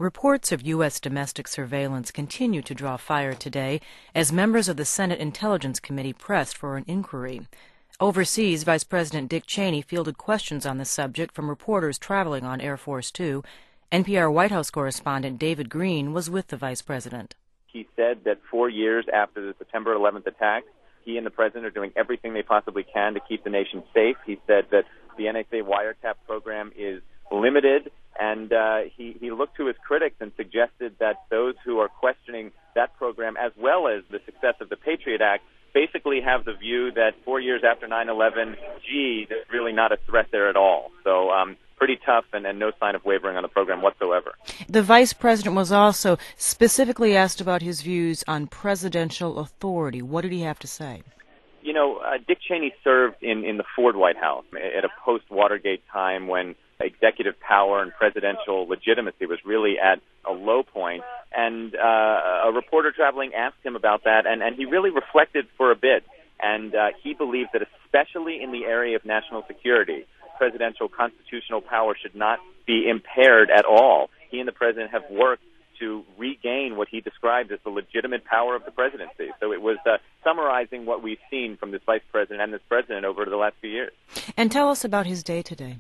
Reports of U.S. domestic surveillance continue to draw fire today as members of the Senate Intelligence Committee pressed for an inquiry. Overseas, Vice President Dick Cheney fielded questions on the subject from reporters traveling on Air Force Two. NPR White House correspondent David Green was with the Vice President. He said that 4 years after the September 11th attack, he and the President are doing everything they possibly can to keep the nation safe. He said that the NSA wiretap program is limited, and he looked to his critics and suggested that those who are questioning that program, as well as the success of the Patriot Act, basically have the view that 4 years after 9/11, there's really not a threat there at all. So pretty tough and no sign of wavering on the program whatsoever. The Vice President was also specifically asked about his views on presidential authority. What did he have to say? You know, Dick Cheney served in the Ford White House at a post-Watergate time when executive power and presidential legitimacy was really at a low point. And a reporter traveling asked him about that, and he really reflected for a bit. And he believed that especially in the area of national security, presidential constitutional power should not be impaired at all. He and the President have worked to regain what he described as the legitimate power of the presidency. So it was summarizing what we've seen from this Vice President and this President over the last few years. And tell us about his day today.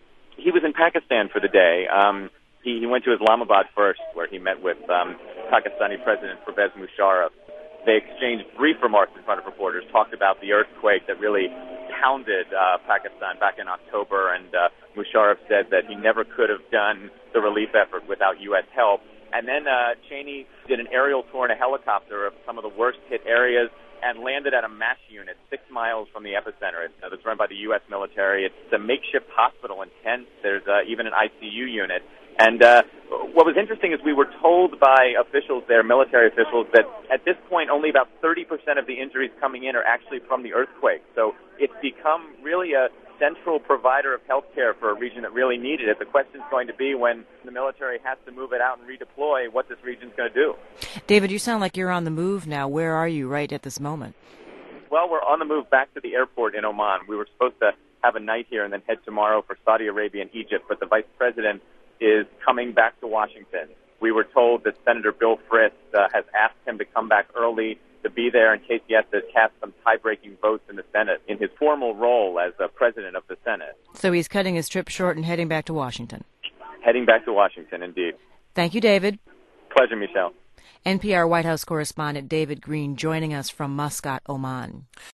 He was in Pakistan for the day. He went to Islamabad first, where he met with Pakistani President Pervez Musharraf. They exchanged brief remarks in front of reporters, talked about the earthquake that really pounded Pakistan back in October, and Musharraf said that he never could have done the relief effort without U.S. help. And then Cheney did an aerial tour in a helicopter of some of the worst-hit areas and landed at a MASH unit 6 miles from the epicenter. It's run by the U.S. military. It's a makeshift hospital in tents. There's even an ICU unit. And what was interesting is we were told by officials there, military officials, that at this point only about 30% of the injuries coming in are actually from the earthquake. So it's become really a central provider of health care for a region that really needed it. The question is going to be, when the military has to move it out and redeploy, what this region's going to do. David, you sound like you're on the move now. Where are you right at this moment? Well, we're on the move back to the airport in Oman. We were supposed to have a night here and then head tomorrow for Saudi Arabia and Egypt, but the Vice President is coming back to Washington. We were told that Senator Bill Frist has asked him to come back early to be there in case he has to cast some tie-breaking votes in the Senate in his formal role as President of the Senate. So he's cutting his trip short and heading back to Washington. Heading back to Washington, indeed. Thank you, David. Pleasure, Michelle. NPR White House correspondent David Green joining us from Muscat, Oman.